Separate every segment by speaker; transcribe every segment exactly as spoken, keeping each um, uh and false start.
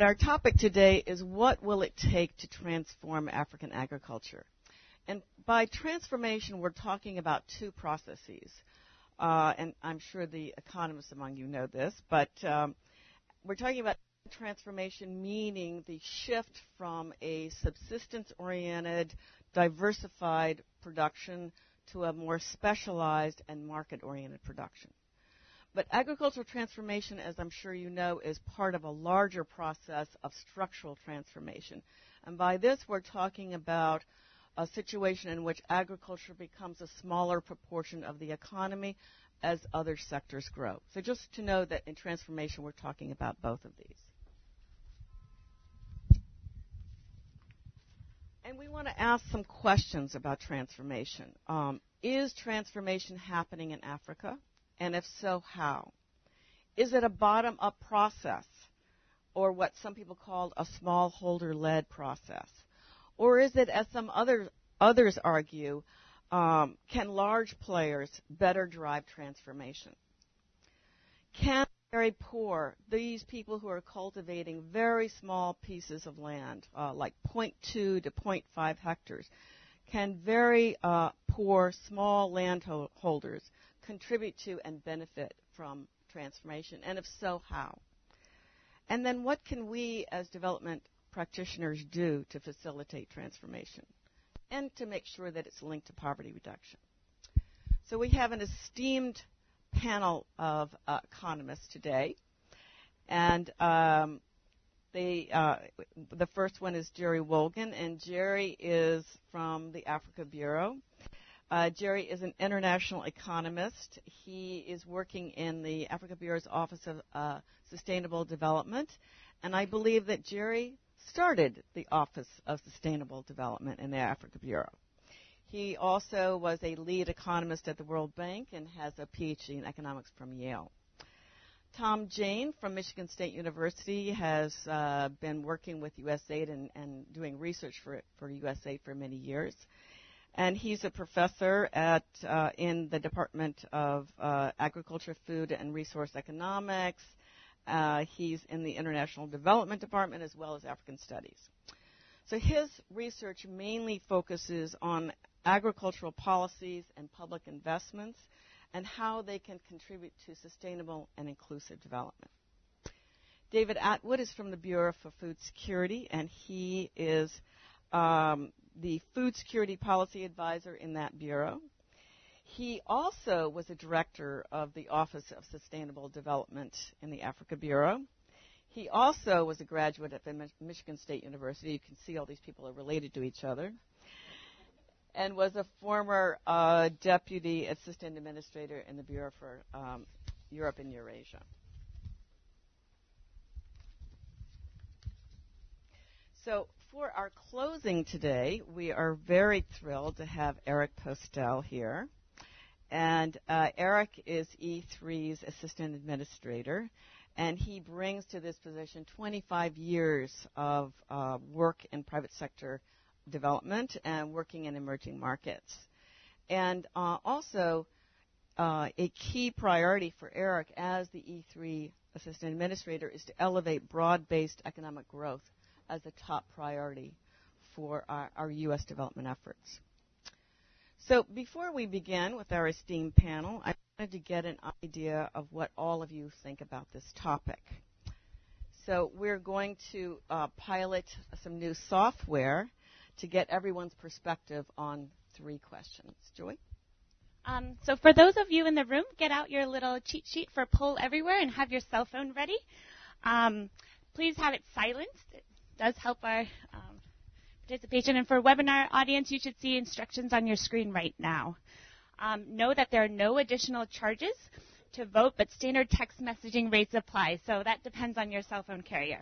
Speaker 1: Our topic today is what will it take to transform African agriculture? And by transformation, we're talking about two processes. Uh, and I'm sure the economists among you know this, but um, we're talking about transformation meaning the shift from a subsistence-oriented, diversified production to a more specialized and market-oriented production. But agricultural transformation, as I'm sure you know, is part of a larger process of structural transformation. And by this, we're talking about a situation in which agriculture becomes a smaller proportion of the economy as other sectors grow. So just to know that in transformation, we're talking about both of these. And we want to ask some questions about transformation. Um, is transformation happening in Africa? And if so, how? Is it a bottom-up process, or what some people call a smallholder-led process? Or is it, as some other, others argue, um, can large players better drive transformation? Can very poor, these people who are cultivating very small pieces of land, uh, like zero point two to zero point five hectares, can very uh, poor, small landholders contribute to and benefit from transformation? And if so, how? And then what can we as development practitioners do to facilitate transformation and to make sure that it's linked to poverty reduction? So we have an esteemed panel of uh, economists today. And um, they, uh, the first one is Jerry Wolgen, and Jerry is from the Africa Bureau. Uh, Jerry is an international economist. He is working in the Africa Bureau's Office of uh, Sustainable Development, and I believe that Jerry started the Office of Sustainable Development in the Africa Bureau. He also was a lead economist at the World Bank and has a P H D in economics from Yale. Tom Jane from Michigan State University has uh, been working with U S A I D and, and doing research for, for U S A I D for many years. And he's a professor at uh, in the Department of uh, Agriculture, Food, and Resource Economics. Uh, he's in the International Development Department as well as African Studies. So his research mainly focuses on agricultural policies and public investments and how they can contribute to sustainable and inclusive development. David Atwood is from the Bureau for Food Security, and he is um, the Food Security Policy Advisor in that bureau. He also was a director of the Office of Sustainable Development in the Africa Bureau. He also was a graduate at the Mich- Michigan State University. You can see all these people are related to each other. And was a former uh, deputy assistant administrator in the Bureau for um, Europe and Eurasia. So for our closing today, we are very thrilled to have Eric Postel here. And uh, Eric is E three's assistant administrator, and he brings to this position twenty-five years of uh, work in private sector development and working in emerging markets. And uh, also, uh, a key priority for Eric as the E three assistant administrator is to elevate broad-based economic growth as a top priority for our, our U S development efforts. So before we begin with our esteemed panel, I wanted to get an idea of what all of you think about this topic. So we're going to uh, pilot some new software to get everyone's perspective on three questions. Joy?
Speaker 2: Um, so for those of you in the room, get out your little cheat sheet for Poll Everywhere and have your cell phone ready. Um, please have it silenced. It does help our um, participation. And for webinar audience, you should see instructions on your screen right now. Um, know that there are no additional charges to vote, but standard text messaging rates apply. So that depends on your cell phone carrier.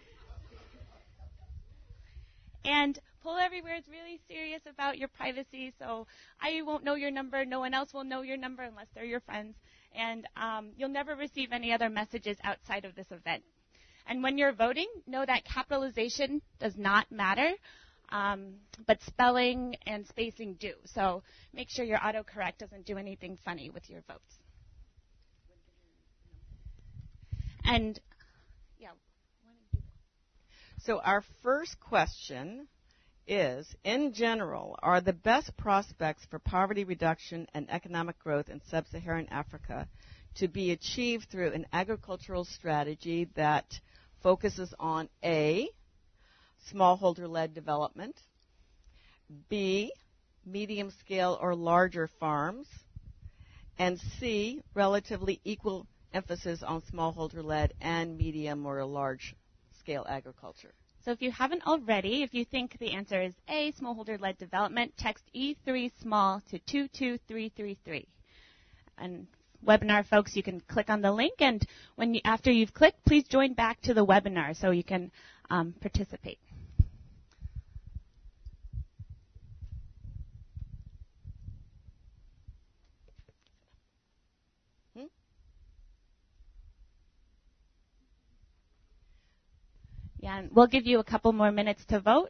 Speaker 2: And Poll Everywhere is really serious about your privacy, so I won't know your number. No one else will know your number unless they're your friends. And um, you'll never receive any other messages outside of this event. And when you're voting, know that capitalization does not matter, um, but spelling and spacing do. So make sure your autocorrect doesn't do anything funny with your votes. And, yeah.
Speaker 1: So our first question is, in general, are the best prospects for poverty reduction and economic growth in sub-Saharan Africa to be achieved through an agricultural strategy that focuses on A, smallholder-led development, B, medium-scale or larger farms, and C, relatively equal emphasis on smallholder-led and medium or large-scale agriculture?
Speaker 2: So if you haven't already, if you think the answer is A, smallholder-led development, text E three small to two two three three three. And webinar folks, you can click on the link, and when you, after you've clicked, please join back to the webinar so you can um, participate.
Speaker 1: Hmm?
Speaker 2: Yeah, and we'll give you a couple more minutes to vote.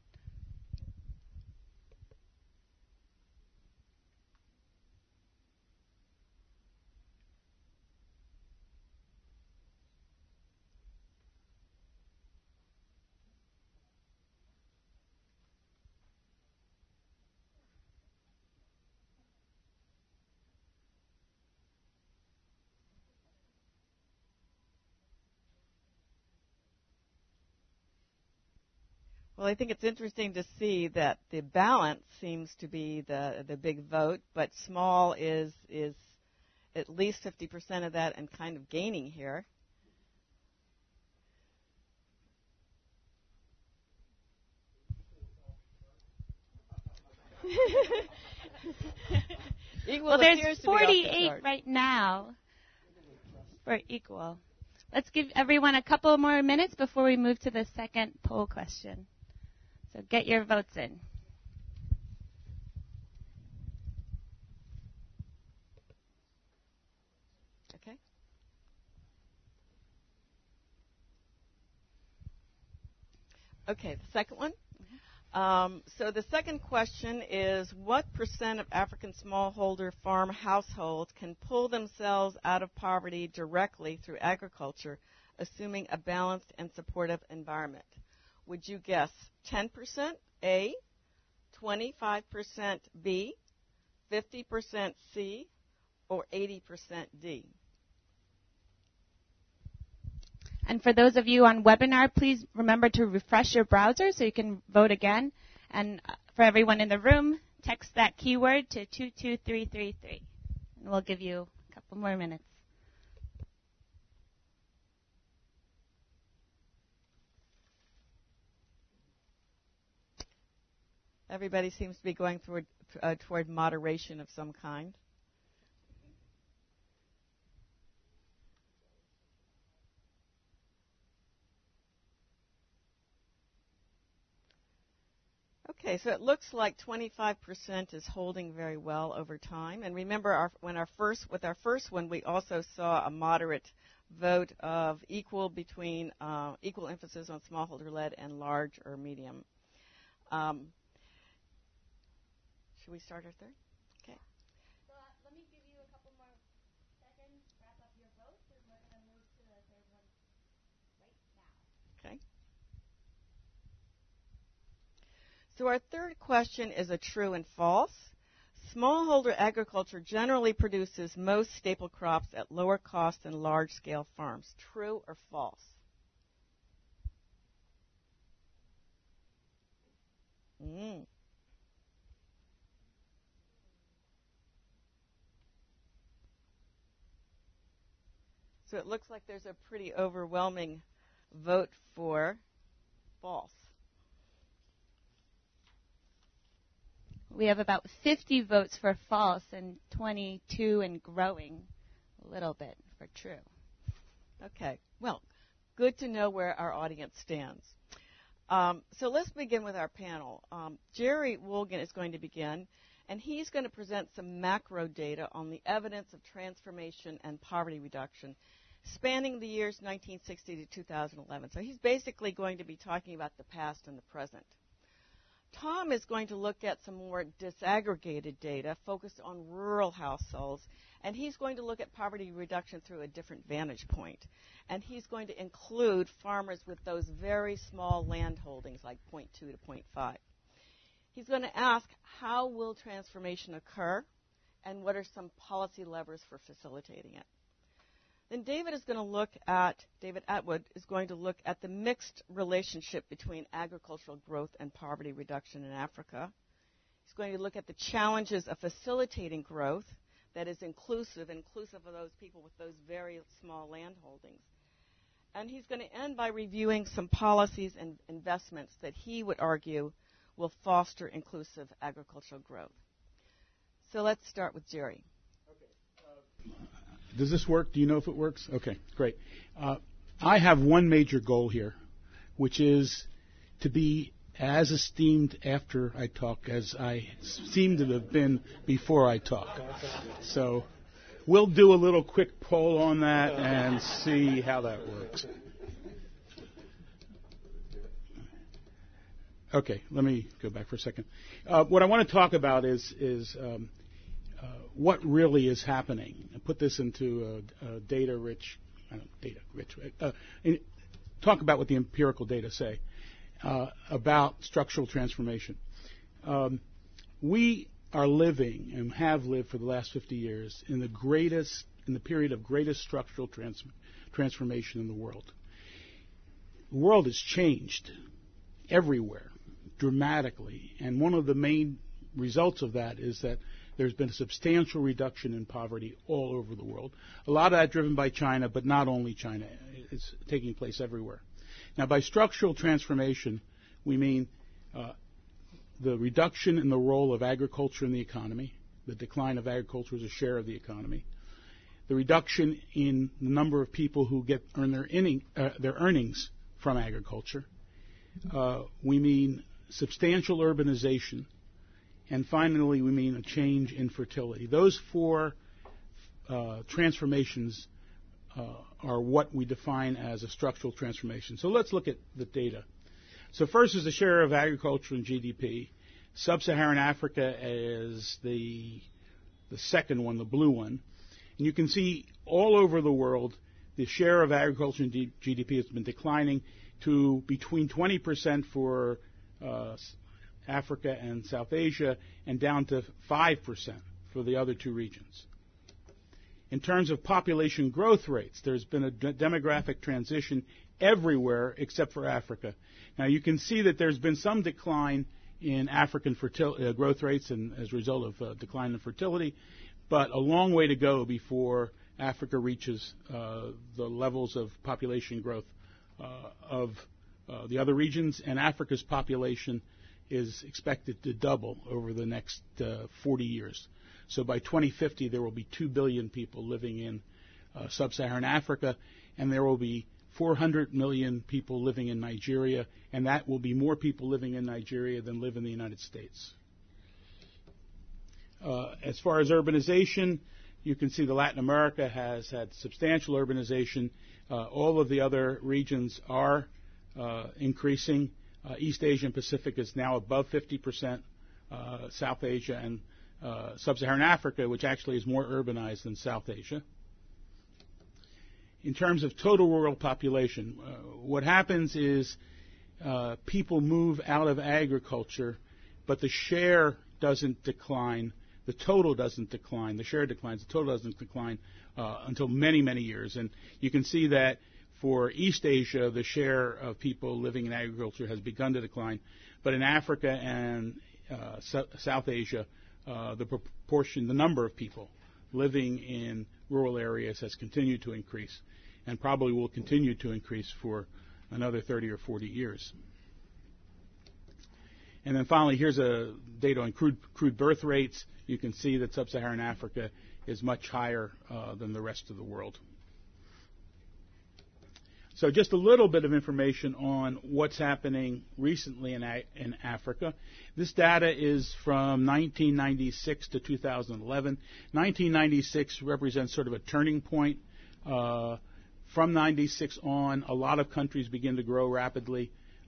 Speaker 1: Well, I think it's interesting to see that the balance seems to be the the big vote, but small is is at least fifty percent of that and kind of gaining here. Equal
Speaker 2: well, there's
Speaker 1: appears to be
Speaker 2: forty-eight
Speaker 1: off the
Speaker 2: right now for equal. Let's give everyone a couple more minutes before we move to the second poll question. So get your votes in.
Speaker 1: Okay. Okay, the second one. Um, so the second question is, what percent of African smallholder farm households can pull themselves out of poverty directly through agriculture, assuming a balanced and supportive environment? Would you guess ten percent A, twenty-five percent B, fifty percent C, or eighty percent D?
Speaker 2: And for those of you on webinar, please remember to refresh your browser so you can vote again. And for everyone in the room, text that keyword to two two three three three. And we'll give you a couple more minutes.
Speaker 1: Everybody seems to be going toward, uh, toward moderation of some kind. Okay, so it looks like twenty-five percent is holding very well over time. And remember, our, when our first, with our first one, we also saw a moderate vote of equal between uh, equal emphasis on smallholder-led and large or medium. Um, should we start our third? Okay.
Speaker 2: So uh, let me give you a couple more seconds to wrap up your votes, and we're going to move to the third one right now.
Speaker 1: Okay. So our third question is a true and false. Smallholder agriculture generally produces most staple crops at lower cost than large-scale farms. True or false? Mm. So it looks like there's a pretty overwhelming vote for false.
Speaker 2: We have about fifty votes for false and twenty-two and growing a little bit for true.
Speaker 1: Okay. Well, good to know where our audience stands. Um, so let's begin with our panel. Um, Jerry Woolgan is going to begin, and he's going to present some macro data on the evidence of transformation and poverty reduction spanning the years nineteen sixty to two thousand eleven. So he's basically going to be talking about the past and the present. Tom is going to look at some more disaggregated data focused on rural households, and he's going to look at poverty reduction through a different vantage point. And he's going to include farmers with those very small land holdings, like zero point two to zero point five. He's going to ask, how will transformation occur, and what are some policy levers for facilitating it? Then David is going to look at, David Atwood is going to look at the mixed relationship between agricultural growth and poverty reduction in Africa. He's going to look at the challenges of facilitating growth that is inclusive, inclusive of those people with those very small land holdings. And he's going to end by reviewing some policies and investments that he would argue will foster inclusive agricultural growth. So let's start with Jerry.
Speaker 3: Does this work? Do you know if it works? Okay, great. Uh, I have one major goal here, which is to be as esteemed after I talk as I seem to have been before I talk. So we'll do a little quick poll on that and see how that works. Okay, let me go back for a second. Uh, what I want to talk about is is um, uh, what really is happening. I put this into a, a data-rich, I don't know, data-rich. Uh, in, talk about what the empirical data say uh, about structural transformation. Um, we are living and have lived for the last fifty years in the greatest, in the period of greatest structural trans- transformation in the world. The world has changed everywhere dramatically, and one of the main results of that is that there's been a substantial reduction in poverty all over the world. A lot of that driven by China, but not only China. It's taking place everywhere. Now, by structural transformation, we mean uh, the reduction in the role of agriculture in the economy, the decline of agriculture as a share of the economy, the reduction in the number of people who get earn their, inning, uh, their earnings from agriculture. Uh, we mean substantial urbanization, and finally we mean a change in fertility. Those four uh, transformations uh, are what we define as a structural transformation. So let's look at the data. So first is the share of agriculture in G D P. Sub-Saharan Africa is the, the second one, the blue one. And you can see all over the world the share of agriculture in G D P has been declining to between twenty percent for uh, Africa and South Asia and down to five percent for the other two regions. In terms of population growth rates, there's been a d- demographic transition everywhere except for Africa. Now you can see that there's been some decline in African fertil- uh, growth rates and as a result of uh, decline in fertility, but a long way to go before Africa reaches uh, the levels of population growth uh, of uh, the other regions, and Africa's population is expected to double over the next uh, forty years. So by twenty fifty, there will be two billion people living in uh, sub-Saharan Africa, and there will be four hundred million people living in Nigeria, and that will be more people living in Nigeria than live in the United States. Uh, as far as urbanization, you can see that Latin America has had substantial urbanization. Uh, all of the other regions are uh, increasing. Uh, East Asia and Pacific is now above fifty percent. Uh, South Asia and uh, Sub-Saharan Africa, which actually is more urbanized than South Asia. In terms of total rural population, uh, what happens is uh, people move out of agriculture, but the share doesn't decline. The total doesn't decline. The share declines. The total doesn't decline uh, until many, many years. And you can see that for East Asia, the share of people living in agriculture has begun to decline. But in Africa and uh, so- South Asia, uh, the proportion, the number of people living in rural areas has continued to increase and probably will continue to increase for another thirty or forty years. And then finally, here's a data on crude, crude birth rates. You can see that sub-Saharan Africa is much higher uh, than the rest of the world. So just a little bit of information on what's happening recently in, a- in Africa. This data is from nineteen ninety-six to two thousand eleven. nineteen ninety-six represents sort of a turning point. Uh, from ninety-six on, a lot of countries begin to grow rapidly.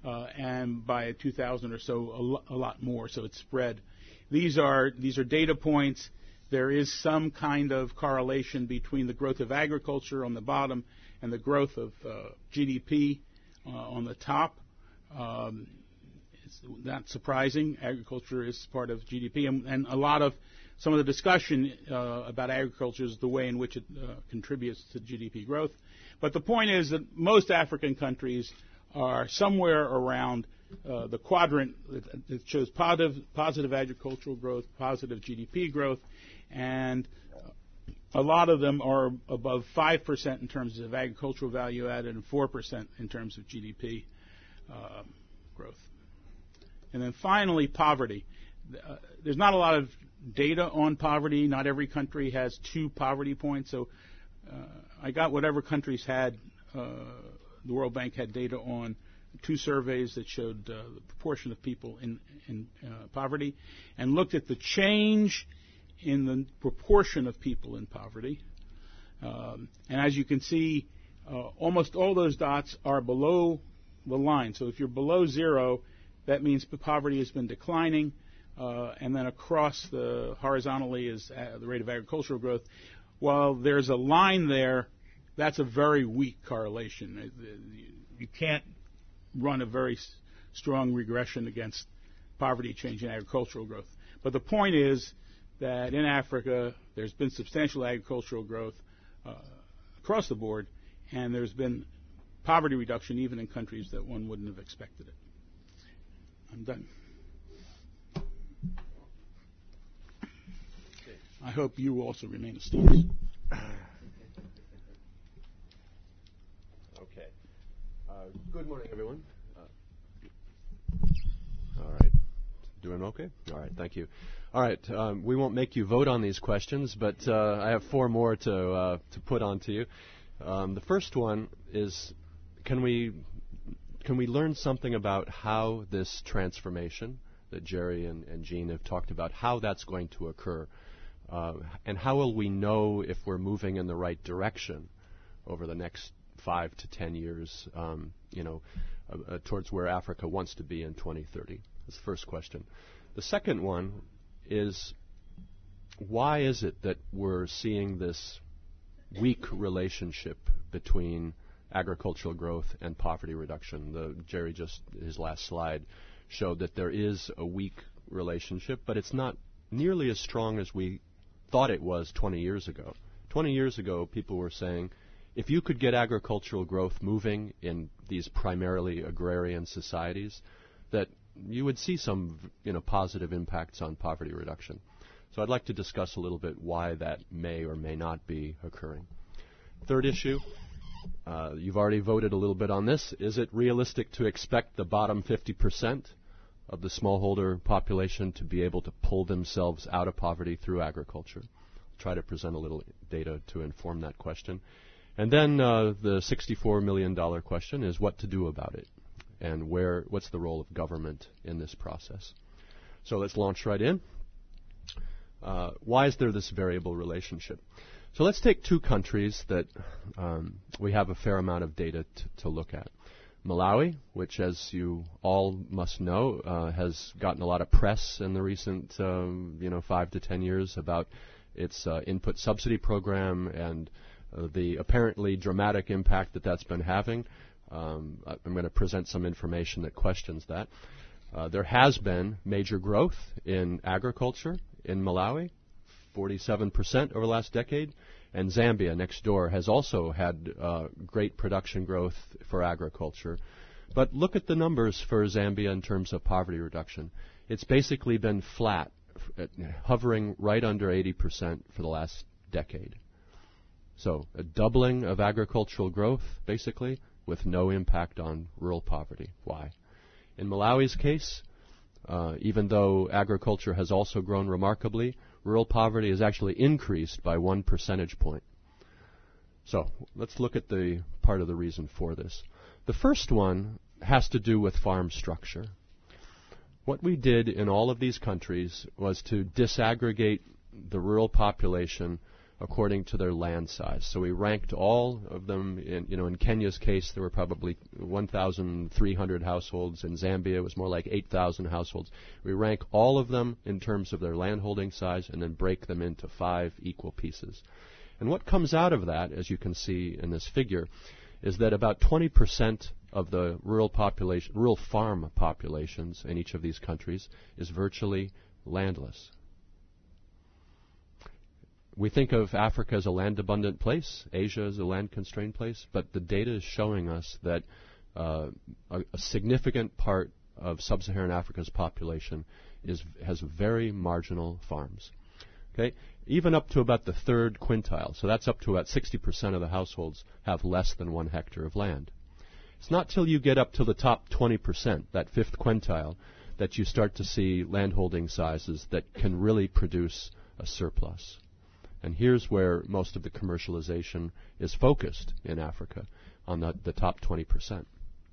Speaker 3: uh, and by two thousand or so, a, lo- a lot more. So it's spread. These are these are data points. There is some kind of correlation between the growth of agriculture on the bottom and the growth of uh, G D P uh, on the top. Um, it's not surprising. Agriculture is part of G D P, and, and a lot of some of the discussion uh, about agriculture is the way in which it uh, contributes to G D P growth. But the point is that most African countries are somewhere around uh, the quadrant that shows positive, positive agricultural growth, positive G D P growth, and a lot of them are above five percent in terms of agricultural value added and four percent in terms of G D P uh, growth. And then finally, poverty. Uh, there's not a lot of data on poverty. Not every country has two poverty points. So uh, I got whatever countries had, uh, the World Bank had data on two surveys that showed uh, the proportion of people in, in uh, poverty, and looked at the change in the proportion of people in poverty. Um, and as you can see, uh, almost all those dots are below the line. So if you're below zero, that means poverty has been declining. Uh, and then across the horizontally is uh, the rate of agricultural growth. While there's a line there, that's a very weak correlation. You can't run a very s- strong regression against poverty change in agricultural growth. But the point is that in Africa, there's been substantial agricultural growth uh, across the board, and there's been poverty reduction even in countries that one wouldn't have expected it. I'm done. I hope you also remain students.
Speaker 4: Okay. Uh, good morning, everyone. Uh, all right. Doing okay? All right. Thank you. All right. Um, we won't make you vote on these questions, but uh, I have four more to uh, to put on to you. Um, the first one is, can we can we learn something about how this transformation that Jerry and, and Jean have talked about, how that's going to occur? Uh, and how will we know if we're moving in the right direction over the next five to ten years, um, you know, uh, uh, towards where Africa wants to be in twenty thirty? That's the first question. The second one is, why is it that we're seeing this weak relationship between agricultural growth and poverty reduction? The, Jerry just, his last slide, showed that there is a weak relationship, but it's not nearly as strong as we thought it was twenty years ago. twenty years ago, people were saying, if you could get agricultural growth moving in these primarily agrarian societies, that you would see some, you know, positive impacts on poverty reduction. So I'd like to discuss a little bit why that may or may not be occurring. Third issue, uh, you've already voted a little bit on this. Is it realistic to expect the bottom fifty percent of the smallholder population to be able to pull themselves out of poverty through agriculture? I'll try to present a little data to inform that question. And then uh, the sixty-four million dollars question is what to do about it, and where what's the role of government in this process. So let's launch right in. Uh, why is there this variable relationship? So let's take two countries that um, we have a fair amount of data t- to look at. Malawi, which, as you all must know, uh, has gotten a lot of press in the recent, um, you know, five to ten years about its uh, input subsidy program and uh, the apparently dramatic impact that that's been having. Um, I'm going to present some information that questions that. Uh, there has been major growth in agriculture in Malawi, forty-seven percent over the last decade. And Zambia, next door, has also had uh, great production growth for agriculture. But look at the numbers for Zambia in terms of poverty reduction. It's basically been flat, f- hovering right under eighty percent for the last decade. So a doubling of agricultural growth, basically, with no impact on rural poverty. Why? In Malawi's case, uh, even though agriculture has also grown remarkably, rural poverty has actually increased by one percentage point. So let's look at the part of the reason for this. The first one has to do with farm structure. What we did in all of these countries was to disaggregate the rural population according to their land size. So we ranked all of them. In, you know, in Kenya's case, there were probably one thousand three hundred households. In Zambia, it was more like eight thousand households. We rank all of them in terms of their landholding size and then break them into five equal pieces. And what comes out of that, as you can see in this figure, is that about twenty percent of the rural population, rural farm populations in each of these countries is virtually landless. We think of Africa as a land-abundant place, Asia as a land-constrained place, but the data is showing us that uh, a, a significant part of sub-Saharan Africa's population is has very marginal farms. Okay, even up to about the third quintile, so that's up to about sixty percent of the households have less than one hectare of land. It's not till you get up to the top twenty percent, that fifth quintile, that you start to see landholding sizes that can really produce a surplus. And here's where most of the commercialization is focused in Africa, on the, the top twenty percent.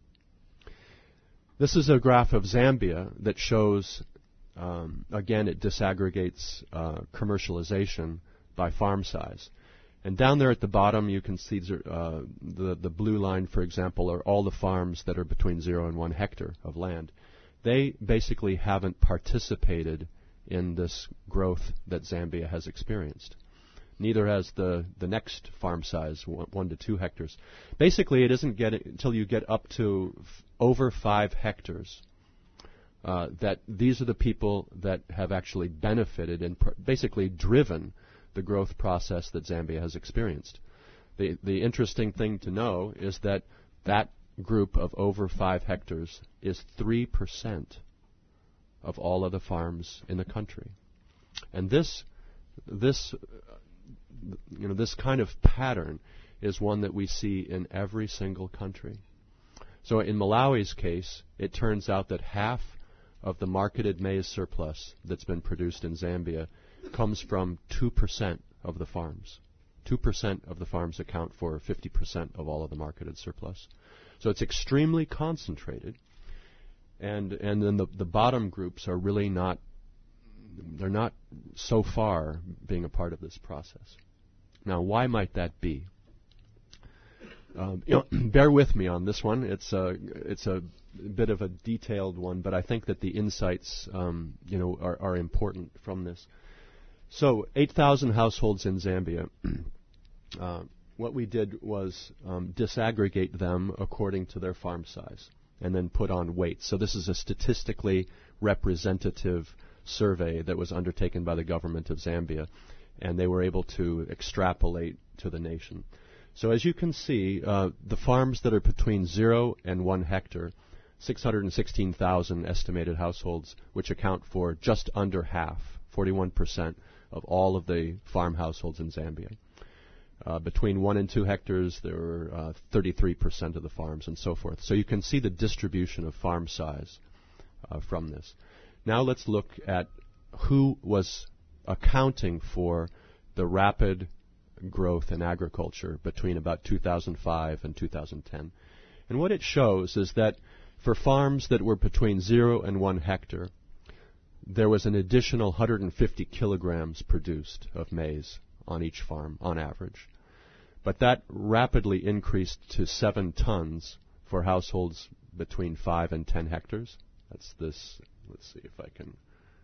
Speaker 4: This is a graph of Zambia that shows, um, again, it disaggregates uh, commercialization by farm size. And down there at the bottom, you can see uh, the, the blue line, for example, are all the farms that are between zero and one hectare of land. They basically haven't participated in this growth that Zambia has experienced. Neither has the, the next farm size, one, one to two hectares. Basically, it isn't get it until you get up to f- over five hectares uh, that these are the people that have actually benefited and pr- basically driven the growth process that Zambia has experienced. The, the interesting thing to know is that that group of over five hectares is three percent of all of the farms in the country. And this, this, you know, this kind of pattern is one that we see in every single country. So in Malawi's case, it turns out that half of the marketed maize surplus that's been produced in Zambia comes from two percent of the farms. two percent of the farms account for fifty percent of all of the marketed surplus. So it's extremely concentrated. And and then the, the bottom groups are really not, they're not so far being a part of this process. Now, why might that be? Um, you know, bear with me on this one. It's a, it's a bit of a detailed one, but I think that the insights, um, you know, are, are important from this. So, eight thousand households in Zambia. uh, what we did was um, disaggregate them according to their farm size and then put on weights. So this is a statistically representative survey that was undertaken by the government of Zambia, and they were able to extrapolate to the nation. So as you can see, uh, the farms that are between zero and one hectare, six hundred sixteen thousand estimated households, which account for just under half, forty-one percent of all of the farm households in Zambia. Uh, between one and two hectares, there were uh, thirty-three percent of the farms and so forth. So you can see the distribution of farm size uh, from this. Now let's look at who was accounting for the rapid growth in agriculture between about two thousand five and two thousand ten. And what it shows is that for farms that were between zero and one hectare, there was an additional one hundred fifty kilograms produced of maize on each farm on average. But that rapidly increased to seven tons for households between five and ten hectares. That's this. Let's see if I can.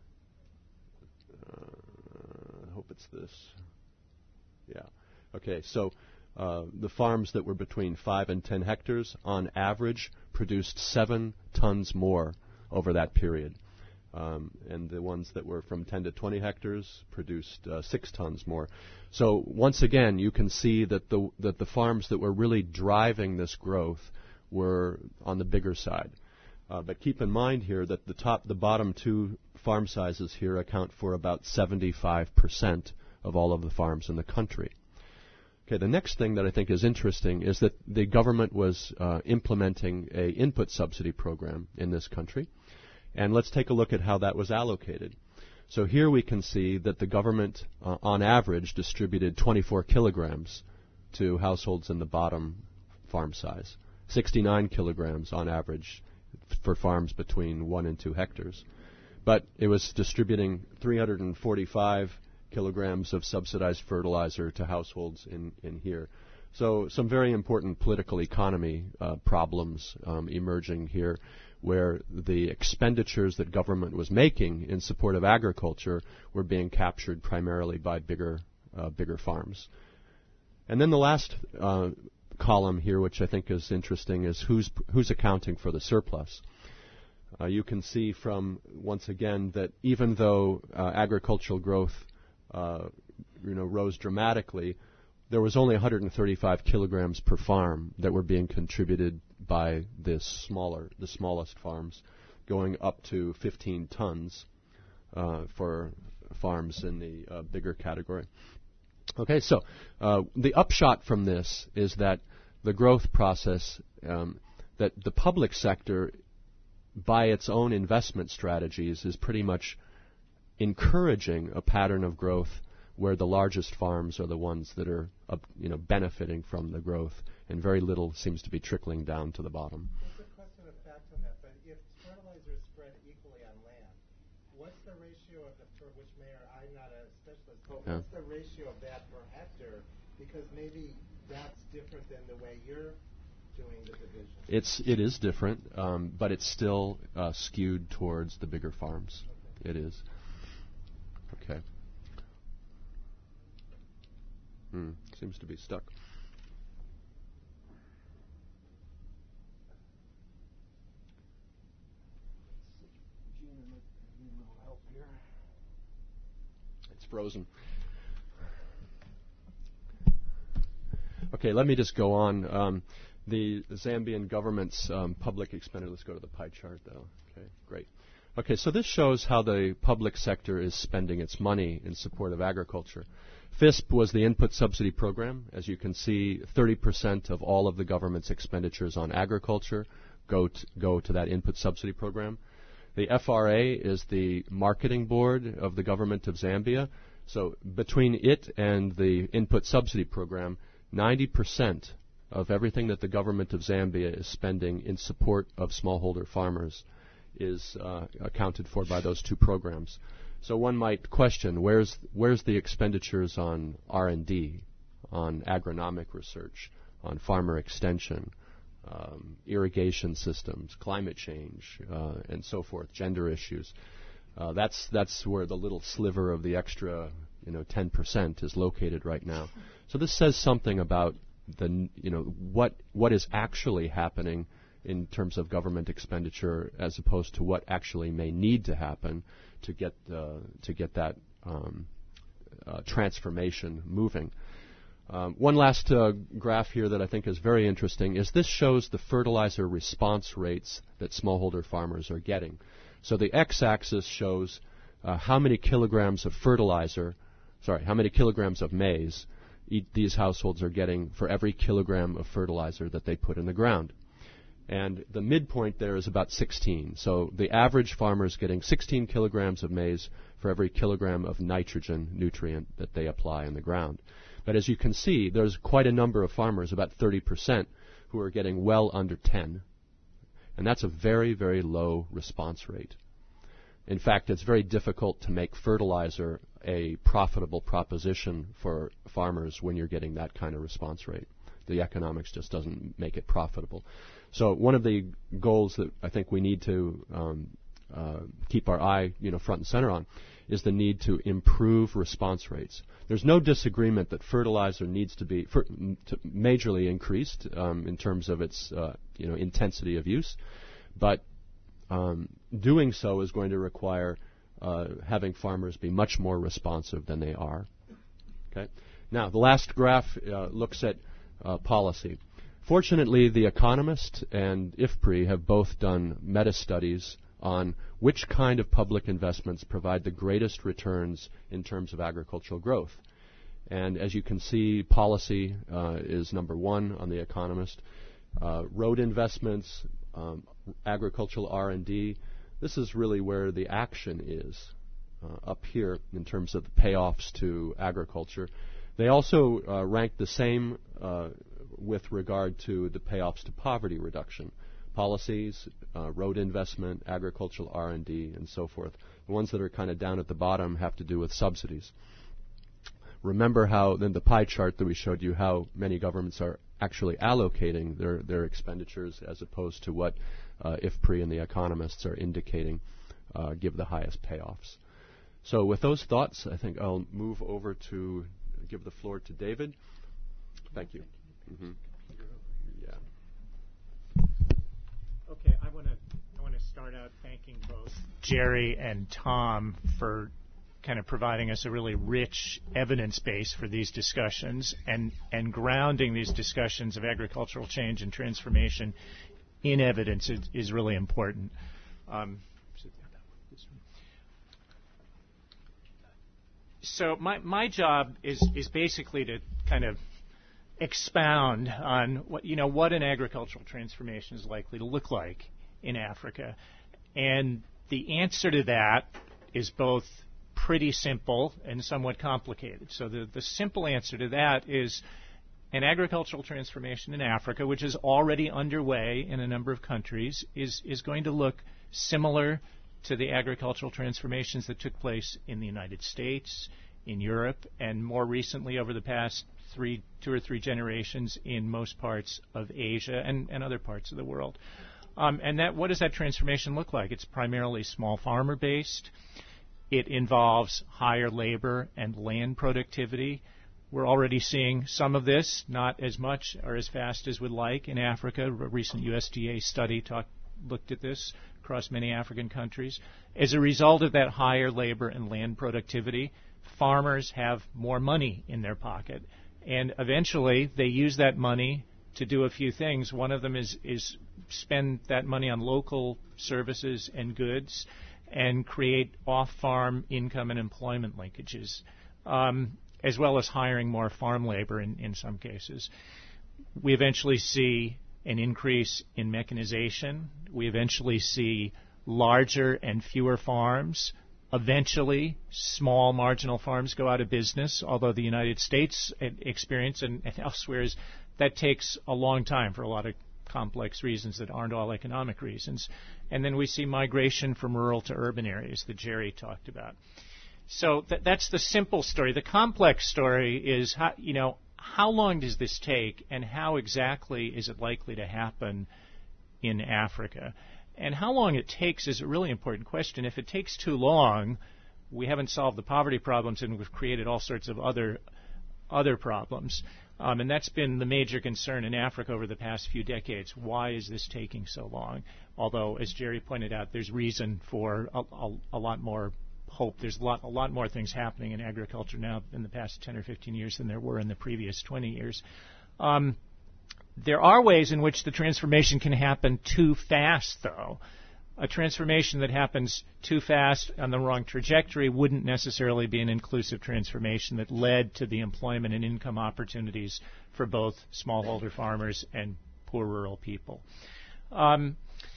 Speaker 4: Uh, I hope it's this. Yeah. Okay, so uh, the farms that were between five and ten hectares, on average, produced seven tons more over that period. Um, and the ones that were from ten to twenty hectares produced uh, six tons more. So once again, you can see that the that the farms that were really driving this growth were on the bigger side. Uh, but keep in mind here that the top, the bottom two farm sizes here account for about seventy-five percent of all of the farms in the country. Okay, the next thing that I think is interesting is that the government was uh, implementing a input subsidy program in this country. And let's take a look at how that was allocated. So here we can see that the government, uh, on average, distributed twenty-four kilograms to households in the bottom farm size, sixty-nine kilograms on average f- for farms between one and two hectares. But it was distributing three hundred forty-five kilograms of subsidized fertilizer to households in, in here. So some very important political economy uh, problems um, emerging here, where the expenditures that government was making in support of agriculture were being captured primarily by bigger, uh, bigger farms. And then the last uh, column here, which I think is interesting, is who's who's accounting for the surplus. Uh, you can see from, once again, that even though uh, agricultural growth uh, you know, rose dramatically, there was only one hundred thirty-five kilograms per farm that were being contributed by the smaller, the smallest farms, going up to fifteen tons uh, for farms in the uh, bigger category. Okay, so uh, the upshot from this is that the growth process, um, that the public sector, by its own investment strategies, is pretty much encouraging a pattern of growth where the largest farms are the ones that are uh, you know, benefiting from the growth, and very little seems to be trickling down to the bottom.
Speaker 5: There's a question of fact on that, but if fertilizer is spread equally on land, what's the ratio of the, for which Mayor, I'm not a specialist, but
Speaker 4: Yeah.
Speaker 5: what's the ratio of that per hectare? Because maybe that's different than the way you're doing the division.
Speaker 4: It's it is different, um, but it's still uh, skewed towards the bigger farms. Okay. It is. Okay. Hmm. Seems to be stuck. It's frozen. Okay, let me just go on. Um, the Zambian government's um, public expenditure. Let's go to the pie chart, though. Okay, great. Okay, so this shows how the public sector is spending its money in support of agriculture. FISP was the input subsidy program. As you can see, thirty percent of all of the government's expenditures on agriculture go to, go to that input subsidy program. The F R A is the marketing board of the government of Zambia. So between it and the input subsidy program, ninety percent of everything that the government of Zambia is spending in support of smallholder farmers is uh, accounted for by those two programs. So one might question, where's where's the expenditures on R and D, on agronomic research, on farmer extension, um, irrigation systems, climate change, uh, and so forth, gender issues. Uh, that's that's where the little sliver of the extra, you know, ten percent is located right now. So this says something about the, you know, what what is actually happening in terms of government expenditure, as opposed to what actually may need to happen to get uh, to get that um, uh, transformation moving. Um, one last uh, graph here that I think is very interesting is this shows the fertilizer response rates that smallholder farmers are getting. So the x-axis shows uh, how many kilograms of fertilizer, sorry, how many kilograms of maize e- these households are getting for every kilogram of fertilizer that they put in the ground. And the midpoint there is about sixteen. So the average farmer is getting sixteen kilograms of maize for every kilogram of nitrogen nutrient that they apply in the ground. But as you can see, there's quite a number of farmers, about thirty percent, who are getting well under ten. And that's a very, very low response rate. In fact, it's very difficult to make fertilizer a profitable proposition for farmers when you're getting that kind of response rate. The economics just doesn't make it profitable. So one of the goals that I think we need to um, uh, keep our eye, you know, front and center on is the need to improve response rates. There's no disagreement that fertilizer needs to be fer- m- to majorly increased um, in terms of its, uh, you know, intensity of use, but um, doing so is going to require uh, having farmers be much more responsive than they are. Okay. Now the last graph uh, looks at uh, policy. Fortunately, The Economist and I F P R I have both done meta-studies on which kind of public investments provide the greatest returns in terms of agricultural growth. And as you can see, policy uh, is number one on The Economist. Uh, road investments, um, agricultural R and D, this is really where the action is uh, up here in terms of the payoffs to agriculture. They also uh, rank the same uh, with regard to the payoffs to poverty reduction. Policies, uh, road investment, agricultural R and D, and so forth. The ones that are kind of down at the bottom have to do with subsidies. remember how, then the pie chart that we showed you, how many governments are actually allocating their, their expenditures as opposed to what uh, I F P R I and the economists are indicating uh, give the highest payoffs. So with those thoughts, I think I'll move over to give the floor to David. Thank you. Mm-hmm. Yeah.
Speaker 6: Okay, I want to I want to start out thanking both Jerry and Tom for kind of providing us a really rich evidence base for these discussions and, and grounding these discussions of agricultural change and transformation in evidence is, is really important. Um, so my, my job is, is basically to kind of expound on what, you know, what an agricultural transformation is likely to look like in Africa. And the answer to that is both pretty simple and somewhat complicated. So the, the simple answer to that is an agricultural transformation in Africa, which is already underway in a number of countries, is, is going to look similar to the agricultural transformations that took place in the United States, in Europe, and more recently over the past three, two or three generations in most parts of Asia and, and other parts of the world. Um, and that, what does that transformation look like? It's primarily small farmer based. It involves higher labor and land productivity. We're already seeing some of this, not as much or as fast as we'd like in Africa. A recent U S D A study talk, looked at this across many African countries. As a result of that higher labor and land productivity, farmers have more money in their pocket. And eventually they use that money to do a few things. One of them is, is spend that money on local services and goods and create off-farm income and employment linkages, um, as well as hiring more farm labor in, in some cases. We eventually see an increase in mechanization. We eventually see larger and fewer farms. Eventually, small marginal farms go out of business, although the United States experience and, and elsewhere is that takes a long time for a lot of complex reasons that aren't all economic reasons. And then we see migration from rural to urban areas that Jerry talked about. So th- that's the simple story. The complex story is, how, you know, how long does this take and how exactly is it likely to happen in Africa? And how long it takes is a really important question. If it takes too long, we haven't solved the poverty problems and we've created all sorts of other other problems. Um, and that's been the major concern in Africa over the past few decades. Why is this taking so long? Although, as Jerry pointed out, there's reason for a, a, a lot more hope. There's a lot, a lot more things happening in agriculture now in the past ten or fifteen years than there were in the previous twenty years. Um, there are ways in which the transformation can happen too fast, though. A transformation that happens too fast on the wrong trajectory wouldn't necessarily be an inclusive transformation that led to the employment and income opportunities for both smallholder farmers and poor rural people. Um,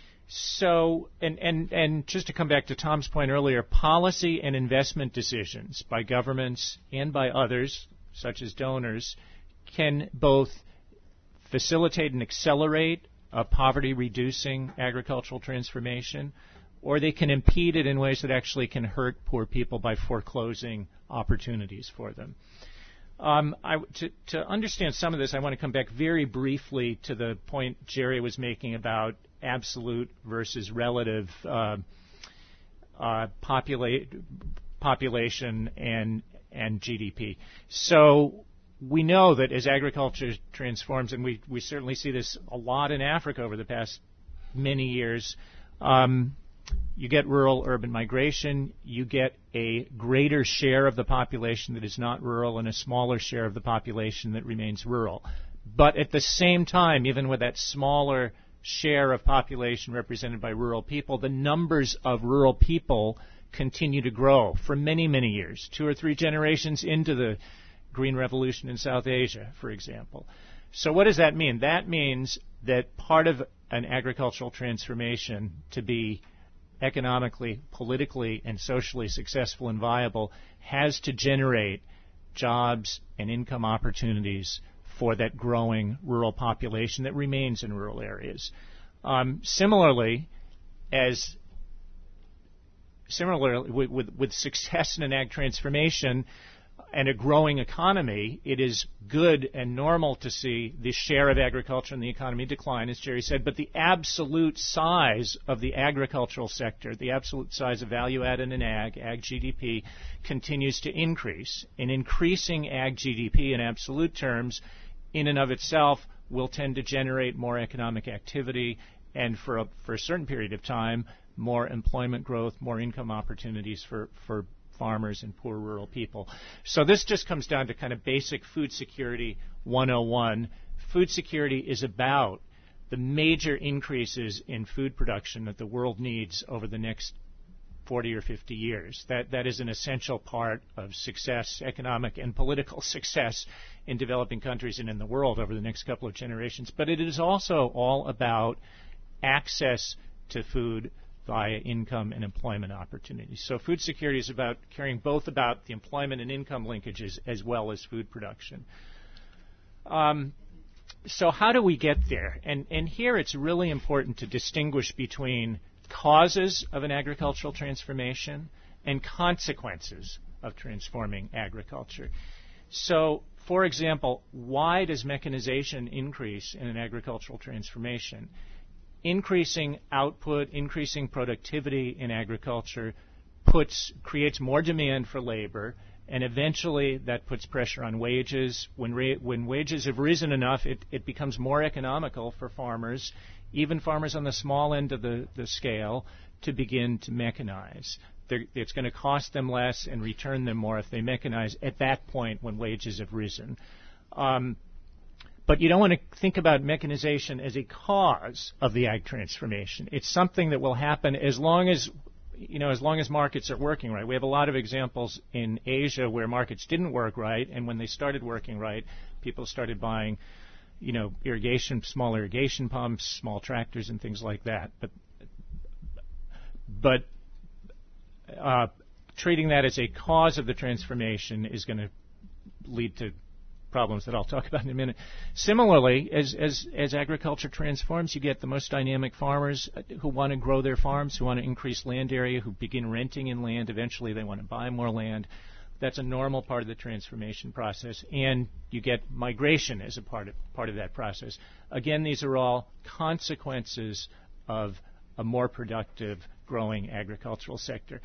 Speaker 6: so, and, and, and just to come back to Tom's point earlier, policy and investment decisions by governments and by others, such as donors, can both facilitate and accelerate a poverty-reducing agricultural transformation, or they can impede it in ways that actually can hurt poor people by foreclosing opportunities for them. Um, I, to, to understand some of this, I want to come back very briefly to the point Jerry was making about absolute versus relative uh, uh, popula- population and and G D P. So we know that as agriculture transforms, and we, we certainly see this a lot in Africa over the past many years, um, you get rural-urban migration, you get a greater share of the population that is not rural and a smaller share of the population that remains rural. But at the same time, even with that smaller share of population represented by rural people, the numbers of rural people continue to grow for many, many years, two or three generations into the Green Revolution in South Asia, for example. So what does that mean? That means that part of an agricultural transformation to be economically, politically, and socially successful and viable has to generate jobs and income opportunities for that growing rural population that remains in rural areas. Um, similarly, as similarly with, with, with success in an ag transformation, and a growing economy, it is good and normal to see the share of agriculture in the economy decline, as Jerry said, but the absolute size of the agricultural sector, the absolute size of value added in ag, ag G D P, continues to increase. And increasing ag G D P in absolute terms, in and of itself, will tend to generate more economic activity and for a, for a certain period of time, more employment growth, more income opportunities for, for farmers and poor rural people. So this just comes down to kind of basic food security one oh one. Food security is about the major increases in food production that the world needs over the next forty or fifty years. That that is an essential part of success, economic and political success in developing countries and in the world over the next couple of generations. But it is also all about access to food via income and employment opportunities. So food security is about caring both about the employment and income linkages as well as food production. Um, so how do we get there? And, and here it's really important to distinguish between causes of an agricultural transformation and consequences of transforming agriculture. So, for example, why does mechanization increase in an agricultural transformation? Increasing output, increasing productivity in agriculture puts creates more demand for labor, and eventually that puts pressure on wages. When ra- when wages have risen enough, it, it becomes more economical for farmers, even farmers on the small end of the, the scale, to begin to mechanize. They're, it's going to cost them less and return them more if they mechanize at that point when wages have risen. Um, But you don't want to think about mechanization as a cause of the ag transformation. It's something that will happen as long as, you know, as long as markets are working right. We have a lot of examples in Asia where markets didn't work right, and when they started working right, people started buying, you know, irrigation, small irrigation pumps, small tractors, and things like that. But, but uh, treating that as a cause of the transformation is going to lead to problems that I'll talk about in a minute. Similarly, as, as, as agriculture transforms, you get the most dynamic farmers who want to grow their farms, who want to increase land area, who begin renting in land. Eventually, they want to buy more land. That's a normal part of the transformation process, and you get migration as a part of, part of that process. Again, these are all consequences of a more productive, growing agricultural sector.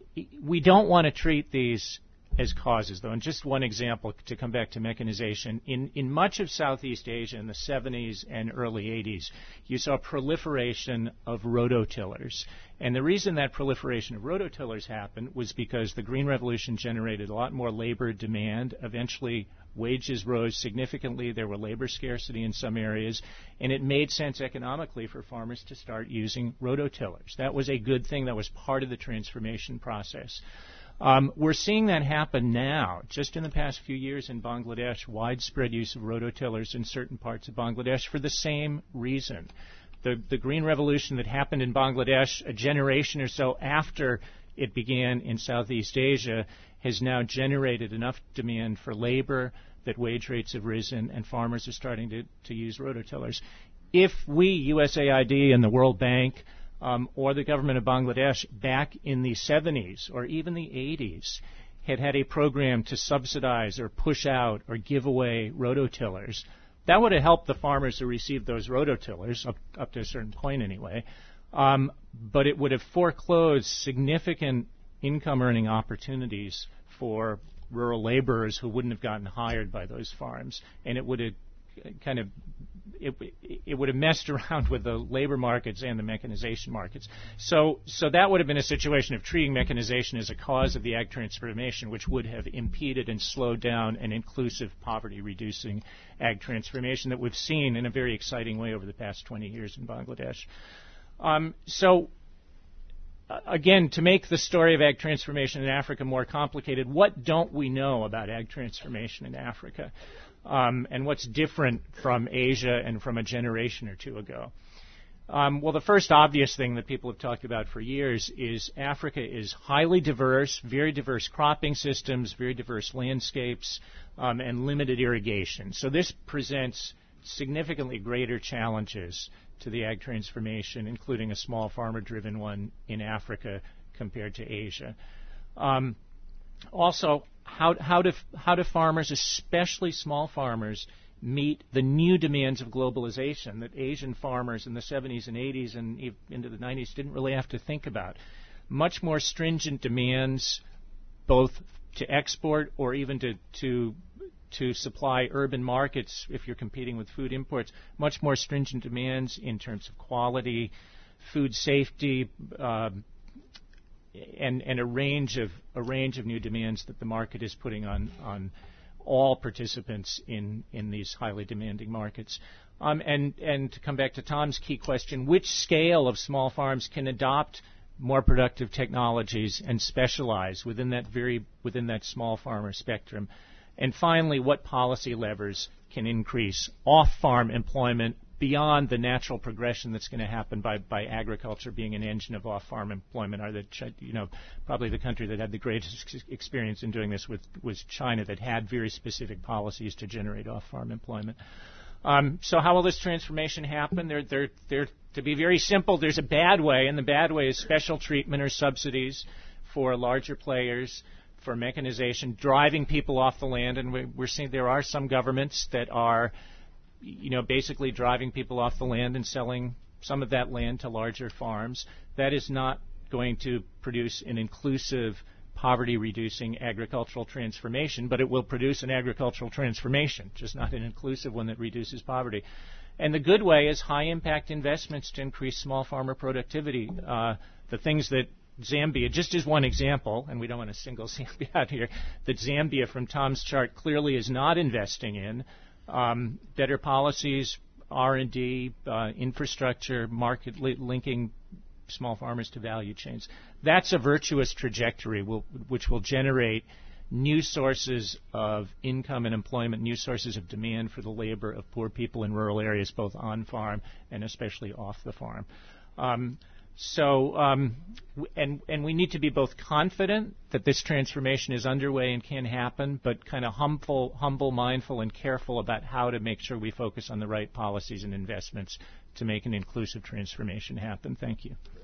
Speaker 6: We don't want to treat these as causes, though. And just one example to come back to mechanization. In, in much of Southeast Asia in the seventies and early eighties, you saw proliferation of rototillers. And the reason that proliferation of rototillers happened was because the Green Revolution generated a lot more labor demand. Eventually, wages rose significantly. There were labor scarcity in some areas. And it made sense economically for farmers to start using rototillers. That was a good thing. That was part of the transformation process. Um, we're seeing that happen now. Just in the past few years in Bangladesh, widespread use of rototillers in certain parts of Bangladesh for the same reason. The, the Green Revolution that happened in Bangladesh a generation or so after it began in Southeast Asia has now generated enough demand for labor that wage rates have risen and farmers are starting to, to use rototillers. If we, U S A I D and the World Bank, Um, or the government of Bangladesh back in the seventies or even the eighties had had a program to subsidize or push out or give away rototillers, that would have helped the farmers who received those rototillers, up, up to a certain point anyway, um, but it would have foreclosed significant income-earning opportunities for rural laborers who wouldn't have gotten hired by those farms, and it would have kind of It, it would have messed around with the labor markets and the mechanization markets. So, so that would have been a situation of treating mechanization as a cause of the ag transformation, which would have impeded and slowed down an inclusive, poverty-reducing ag transformation that we've seen in a very exciting way over the past twenty years in Bangladesh. Um, so, uh, again, to make the story of ag transformation in Africa more complicated, what don't we know about ag transformation in Africa? Um, and what's different from Asia and from a generation or two ago? Um, well, the first obvious thing that people have talked about for years is Africa is highly diverse, very diverse cropping systems, very diverse landscapes, um, and limited irrigation. So this presents significantly greater challenges to the ag transformation, including a small farmer-driven one in Africa compared to Asia. Um, also, how, how, do, how do farmers, especially small farmers, meet the new demands of globalization that Asian farmers in the seventies and eighties and into the nineties didn't really have to think about? Much more stringent demands, both to export or even to, to, to supply urban markets if you're competing with food imports, much more stringent demands in terms of quality, food safety, uh, and, and a range of a range of new demands that the market is putting on on all participants in, in these highly demanding markets. Um, and, and to come back to Tom's key question, which scale of small farms can adopt more productive technologies and specialize within that very within that small farmer spectrum? And finally, what policy levers can increase off-farm employment beyond the natural progression that's going to happen by, by agriculture being an engine of off-farm employment? Are the, you know, probably the country that had the greatest experience in doing this with, was China, that had very specific policies to generate off-farm employment. Um, so how will this transformation happen? There, there, there, to be very simple, there's a bad way, and the bad way is special treatment or subsidies for larger players, for mechanization, driving people off the land. And we, we're seeing there are some governments that are, you know, basically driving people off the land and selling some of that land to larger farms. That is not going to produce an inclusive, poverty-reducing agricultural transformation, but it will produce an agricultural transformation, just not an inclusive one that reduces poverty. And the good way is high-impact investments to increase small farmer productivity. Uh, the things that Zambia, just as one example, and we don't want to single Zambia out here, that Zambia from Tom's chart clearly is not investing in. Um, better policies, R and D, uh, infrastructure, market li- linking small farmers to value chains. That's a virtuous trajectory will, which will generate new sources of income and employment, new sources of demand for the labor of poor people in rural areas, both on farm and especially off the farm. Um, So, um, and and we need to be both confident that this transformation is underway and can happen, but kind of humble, humble, mindful, and careful about how to make sure we focus on the right policies and investments to make an inclusive transformation happen. Thank you.